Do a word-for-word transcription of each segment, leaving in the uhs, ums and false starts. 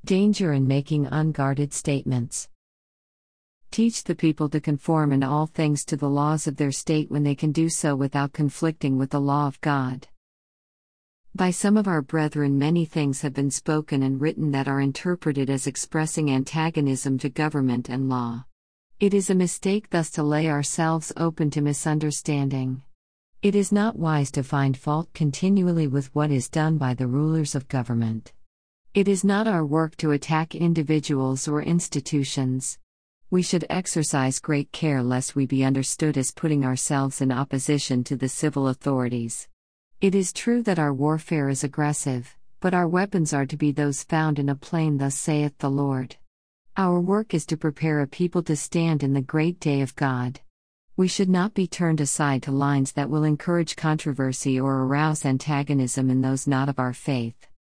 Danger in making unguarded statements. Teach the people to conform in all things to the laws of their state when they can do so without conflicting with the law of God. By some of our brethren many things have been spoken and written that are interpreted as expressing antagonism to government and law. It is a mistake thus to lay ourselves open to misunderstanding. It is not wise to find fault continually with what is done by the rulers of government. It is not our work to attack individuals or institutions. We should exercise great care lest we be understood as putting ourselves in opposition to the civil authorities. It is true that our warfare is aggressive, but our weapons are to be those found in a plain "Thus saith the Lord." Our work is to prepare a people to stand in the great day of God. We should not be turned aside to lines that will encourage controversy or arouse antagonism in those not of our faith.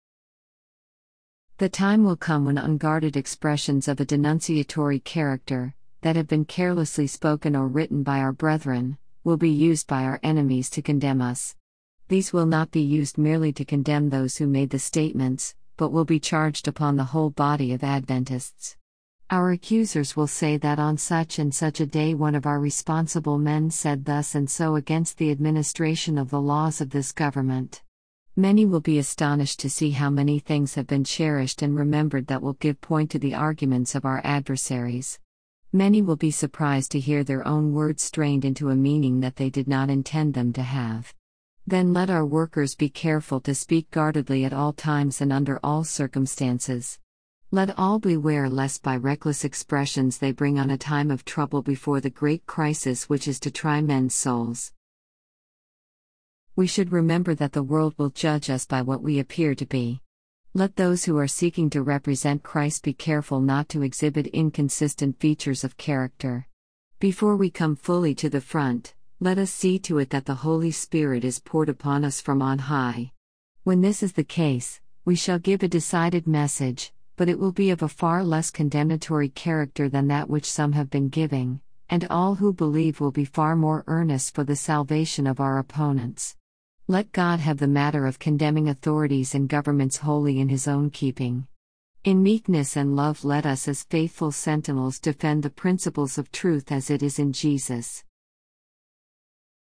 The time will come when unguarded expressions of a denunciatory character, that have been carelessly spoken or written by our brethren, will be used by our enemies to condemn us. These will not be used merely to condemn those who made the statements, but will be charged upon the whole body of Adventists. Our accusers will say that on such and such a day one of our responsible men said thus and so against the administration of the laws of this government. Many will be astonished to see how many things have been cherished and remembered that will give point to the arguments of our adversaries. Many will be surprised to hear their own words strained into a meaning that they did not intend them to have. Then let our workers be careful to speak guardedly at all times and under all circumstances. Let all beware lest by reckless expressions they bring on a time of trouble before the great crisis which is to try men's souls. We should remember that the world will judge us by what we appear to be. Let those who are seeking to represent Christ be careful not to exhibit inconsistent features of character. Before we come fully to the front, let us see to it that the Holy Spirit is poured upon us from on high. When this is the case, we shall give a decided message, but it will be of a far less condemnatory character than that which some have been giving, and all who believe will be far more earnest for the salvation of our opponents. Let God have the matter of condemning authorities and governments wholly in His own keeping. In meekness and love let us as faithful sentinels defend the principles of truth as it is in Jesus.